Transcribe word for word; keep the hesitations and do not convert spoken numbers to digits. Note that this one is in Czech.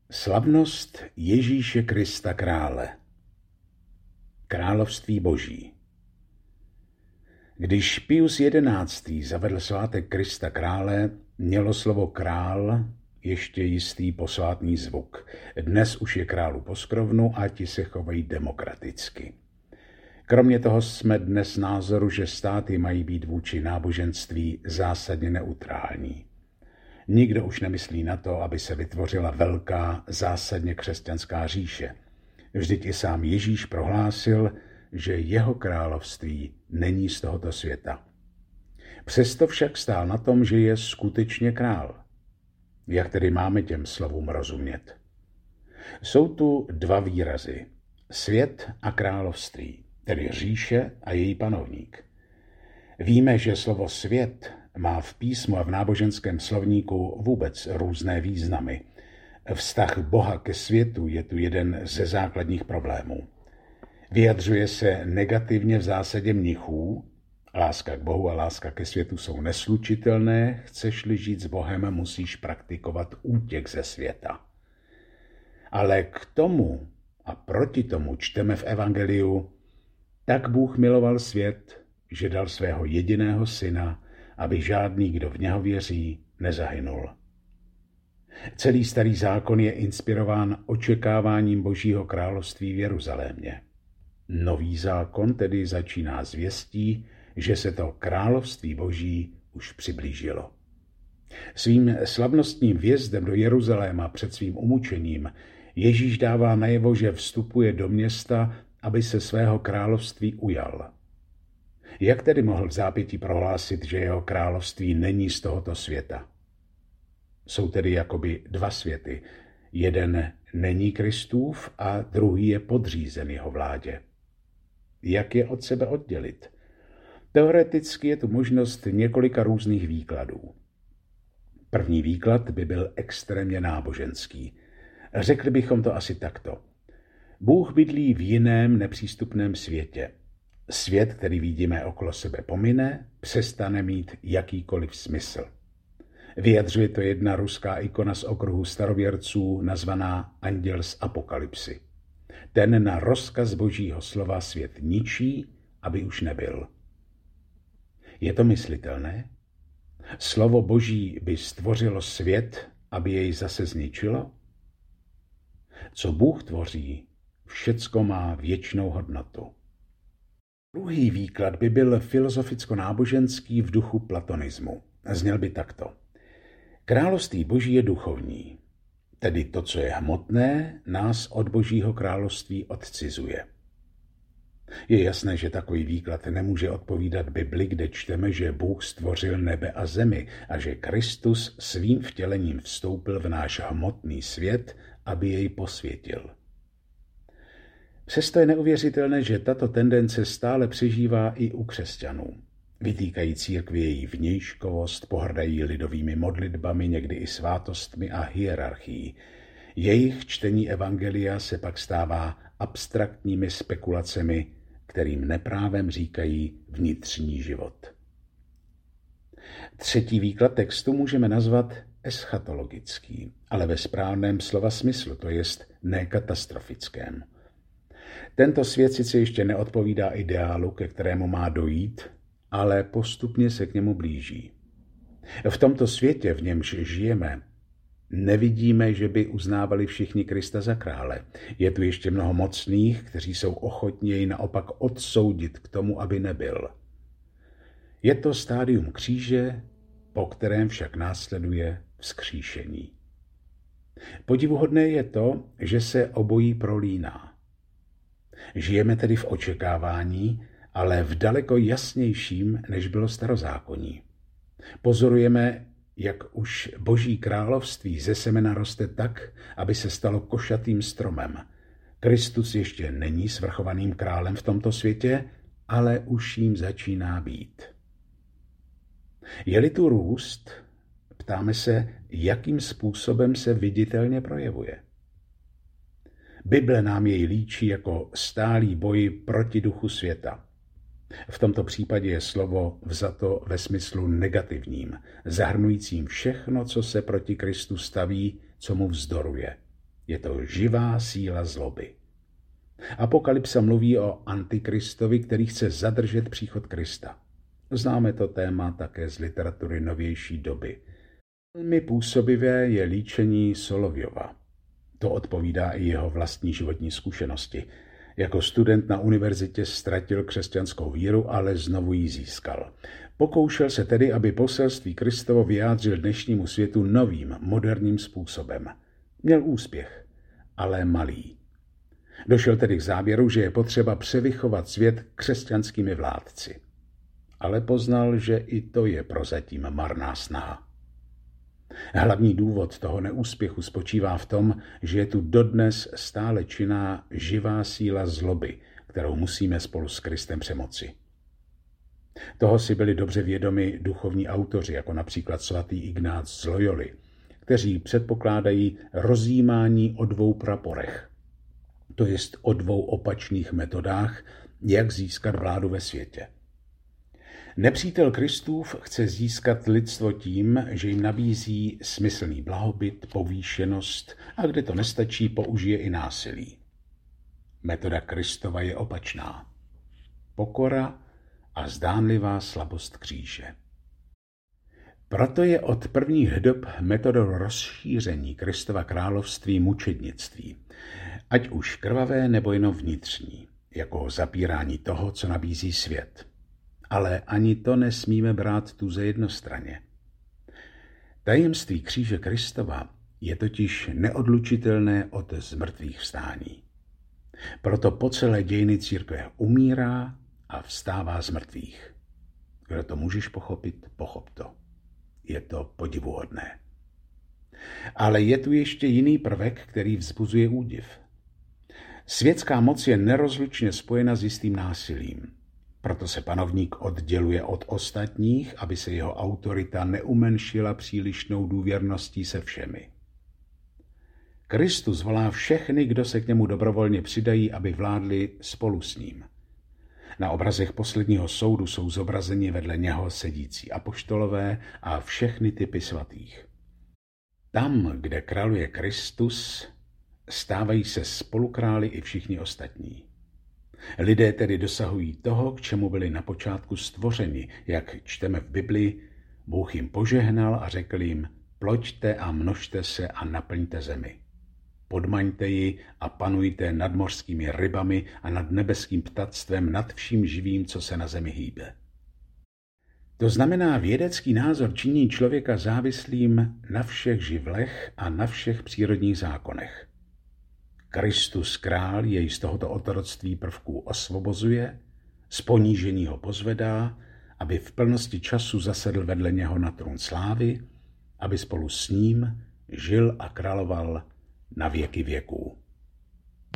Slavnost Ježíše Krista krále. Království Boží. Když Pius jedenáctý. zavedl svátek Krista krále, mělo slovo král ještě jistý posvátný zvuk. Dnes už je králu poskrovnu a ti se chovají demokraticky. Kromě toho jsme dnes názoru, že státy mají být vůči náboženství zásadně neutrální. Nikdo už nemyslí na to, aby se vytvořila velká, zásadně křesťanská říše. Vždyť i sám Ježíš prohlásil, že jeho království není z tohoto světa. Přesto však stál na tom, že je skutečně král. Jak tedy máme těm slovům rozumět? Jsou tu dva výrazy. Svět a království, tedy říše a její panovník. Víme, že slovo svět má v písmu a v náboženském slovníku vůbec různé významy. Vztah Boha ke světu je tu jeden ze základních problémů. Vyjadřuje se negativně v zásadě mnichů. Láska k Bohu a láska ke světu jsou neslučitelné. Chceš-li žít s Bohem, musíš praktikovat útěk ze světa. Ale k tomu a proti tomu čteme v evangeliu: tak Bůh miloval svět, že dal svého jediného syna, aby žádný, kdo v něho věří, nezahynul. Celý starý zákon je inspirován očekáváním Božího království v Jeruzalémě. Nový zákon tedy začíná zvěstí, že se to království Boží už přiblížilo. Svým slavnostním vjezdem do Jeruzaléma před svým umučením Ježíš dává najevo, že vstupuje do města, aby se svého království ujal. Jak tedy mohl v zápětí prohlásit, že jeho království není z tohoto světa? Jsou tedy jakoby dva světy. Jeden není Kristův a druhý je podřízen jeho vládě. Jak je od sebe oddělit? Teoreticky je tu možnost několika různých výkladů. První výklad by byl extrémně náboženský. Řekli bychom to asi takto. Bůh bydlí v jiném nepřístupném světě. Svět, který vidíme okolo sebe, pomine, přestane mít jakýkoliv smysl. Vyjadřuje to jedna ruská ikona z okruhu starověrců nazvaná Anděl z Apokalypsy. Ten na rozkaz Božího slova svět ničí, aby už nebyl. Je to myslitelné? Slovo Boží by stvořilo svět, aby jej zase zničilo? Co Bůh tvoří, všecko má věčnou hodnotu. Druhý výklad by byl filozoficko-náboženský v duchu platonismu. Zněl by takto. Království Boží je duchovní, tedy to, co je hmotné, nás od Božího království odcizuje. Je jasné, že takový výklad nemůže odpovídat Bibli, kde čteme, že Bůh stvořil nebe a zemi a že Kristus svým vtělením vstoupil v náš hmotný svět, aby jej posvětil. Přesto je neuvěřitelné, že tato tendence stále přežívá i u křesťanů. Vytýkají církvi její vnějškovost, pohrdají lidovými modlitbami, někdy i svátostmi a hierarchií. Jejich čtení evangelia se pak stává abstraktními spekulacemi, kterým neprávem říkají vnitřní život. Třetí výklad textu můžeme nazvat eschatologický, ale ve správném slova smyslu, to jest nekatastrofickém. Tento svět sice ještě neodpovídá ideálu, ke kterému má dojít, ale postupně se k němu blíží. V tomto světě, v němž žijeme, nevidíme, že by uznávali všichni Krista za krále. Je tu ještě mnoho mocných, kteří jsou ochotní jej naopak odsoudit k tomu, aby nebyl. Je to stádium kříže, po kterém však následuje vzkříšení. Podivuhodné je to, že se obojí prolíná. Žijeme tedy v očekávání, ale v daleko jasnějším, než bylo starozákonní. Pozorujeme, jak už Boží království ze semena roste tak, aby se stalo košatým stromem. Kristus ještě není svrchovaným králem v tomto světě, ale už jím začíná být. Je-li tu růst, ptáme se, jakým způsobem se viditelně projevuje. Bible nám jej líčí jako stálý boj proti duchu světa. V tomto případě je slovo vzato ve smyslu negativním, zahrnujícím všechno, co se proti Kristu staví, co mu vzdoruje. Je to živá síla zloby. Apokalypsa mluví o antikristovi, který chce zadržet příchod Krista. Známe to téma také z literatury novější doby. Velmi působivé je líčení Solovjova. To odpovídá i jeho vlastní životní zkušenosti. Jako student na univerzitě ztratil křesťanskou víru, ale znovu ji získal. Pokoušel se tedy, aby poselství Kristovo vyjádřil dnešnímu světu novým, moderním způsobem. Měl úspěch, ale malý. Došel tedy k závěru, že je potřeba převychovat svět křesťanskými vládci. Ale poznal, že i to je prozatím marná snaha. Hlavní důvod toho neúspěchu spočívá v tom, že je tu dodnes stále činná živá síla zloby, kterou musíme spolu s Kristem přemoci. Toho si byli dobře vědomi duchovní autoři, jako například svatý Ignác z Loyoly, kteří předpokládají rozjímání o dvou praporech, to jest o dvou opačných metodách, jak získat vládu ve světě. Nepřítel Kristův chce získat lidstvo tím, že jim nabízí smyslný blahobyt, povýšenost a kde to nestačí, použije i násilí. Metoda Kristova je opačná. Pokora a zdánlivá slabost kříže. Proto je od prvních dob metodou rozšíření Kristova království mučednictví, ať už krvavé nebo jenom vnitřní, jako zapírání toho, co nabízí svět. Ale ani to nesmíme brát tuze jednostranně. Tajemství kříže Kristova je totiž neodlučitelné od zmrtvých vstání. Proto po celé dějiny církve umírá a vstává z mrtvých. Kdo to můžeš pochopit, pochop to. Je to podivuhodné. Ale je tu ještě jiný prvek, který vzbuzuje údiv. Světská moc je nerozlučně spojena s jistým násilím. Proto se panovník odděluje od ostatních, aby se jeho autorita neumenšila přílišnou důvěrností se všemi. Kristus volá všechny, kdo se k němu dobrovolně přidají, aby vládli spolu s ním. Na obrazech posledního soudu jsou zobrazeni vedle něho sedící apoštolové a všechny typy svatých. Tam, kde králuje Kristus, stávají se spolukráli i všichni ostatní. Lidé tedy dosahují toho, k čemu byli na počátku stvořeni, jak čteme v Biblii, Bůh jim požehnal a řekl jim, ploďte a množte se a naplňte zemi. Podmaňte ji a panujte nad mořskými rybami a nad nebeským ptactvem, nad vším živým, co se na zemi hýbe. To znamená, vědecký názor činí člověka závislým na všech živlech a na všech přírodních zákonech. Kristus král jej z tohoto otroctví prvků osvobozuje, z ponížení ho pozvedá, aby v plnosti času zasedl vedle něho na trůn slávy, aby spolu s ním žil a královal na věky věků.